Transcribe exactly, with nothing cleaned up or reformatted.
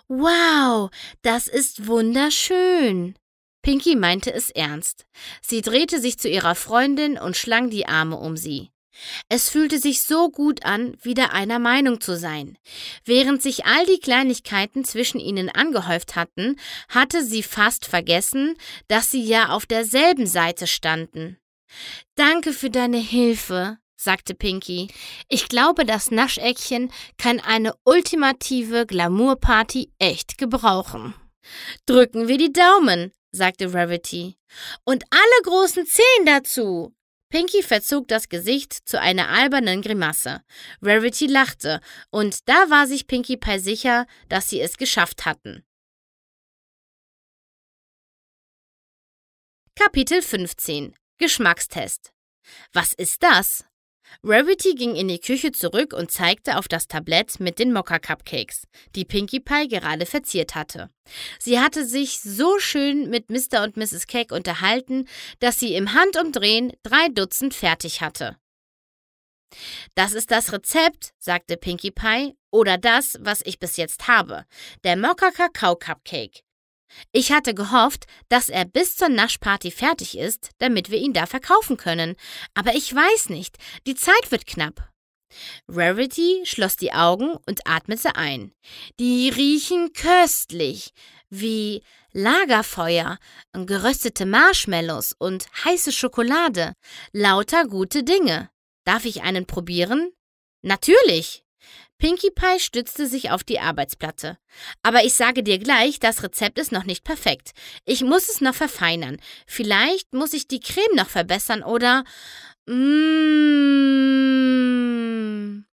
Wow, das ist wunderschön. Pinky meinte es ernst. Sie drehte sich zu ihrer Freundin und schlang die Arme um sie. Es fühlte sich so gut an, wieder einer Meinung zu sein. Während sich all die Kleinigkeiten zwischen ihnen angehäuft hatten, hatte sie fast vergessen, dass sie ja auf derselben Seite standen. »Danke für deine Hilfe«, sagte Pinky. »Ich glaube, das Nascheckchen kann eine ultimative Glamour-Party echt gebrauchen.« »Drücken wir die Daumen«, sagte Rarity. »Und alle großen Zehen dazu!« Pinky verzog das Gesicht zu einer albernen Grimasse. Rarity lachte, und da war sich Pinkie Pie sicher, dass sie es geschafft hatten. Kapitel fünfzehn. Geschmackstest. Was ist das? Rarity ging in die Küche zurück und zeigte auf das Tablett mit den Mokka-Cupcakes, die Pinkie Pie gerade verziert hatte. Sie hatte sich so schön mit Mister und Misses Cake unterhalten, dass sie im Handumdrehen drei Dutzend fertig hatte. »Das ist das Rezept«, sagte Pinkie Pie, »oder das, was ich bis jetzt habe, der Mokka-Kakao-Cupcake. Ich hatte gehofft, dass er bis zur Naschparty fertig ist, damit wir ihn da verkaufen können. Aber ich weiß nicht, die Zeit wird knapp.« Rarity schloss die Augen und atmete ein. »Die riechen köstlich, wie Lagerfeuer, geröstete Marshmallows und heiße Schokolade. Lauter gute Dinge. Darf ich einen probieren?« »Natürlich!« Pinkie Pie stützte sich auf die Arbeitsplatte. »Aber ich sage dir gleich, das Rezept ist noch nicht perfekt. Ich muss es noch verfeinern. Vielleicht muss ich die Creme noch verbessern oder... Mmh,